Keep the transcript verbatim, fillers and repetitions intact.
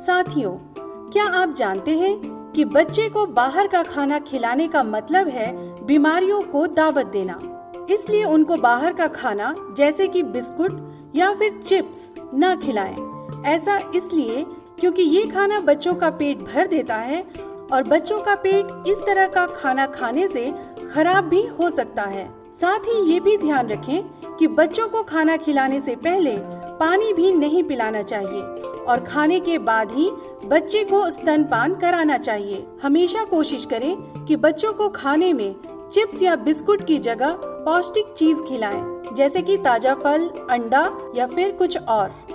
साथियों, क्या आप जानते हैं कि बच्चे को बाहर का खाना खिलाने का मतलब है बीमारियों को दावत देना। इसलिए उनको बाहर का खाना जैसे कि बिस्कुट या फिर चिप्स न खिलाएं। ऐसा इसलिए क्योंकि ये खाना बच्चों का पेट भर देता है और बच्चों का पेट इस तरह का खाना खाने से खराब भी हो सकता है। साथ ही ये भी ध्यान रखें कि बच्चों को खाना खिलाने से पहले पानी भी नहीं पिलाना चाहिए और खाने के बाद ही बच्चे को स्तनपान कराना चाहिए। हमेशा कोशिश करें कि बच्चों को खाने में चिप्स या बिस्कुट की जगह पौष्टिक चीज खिलाएं, जैसे कि ताजा फल, अंडा या फिर कुछ और।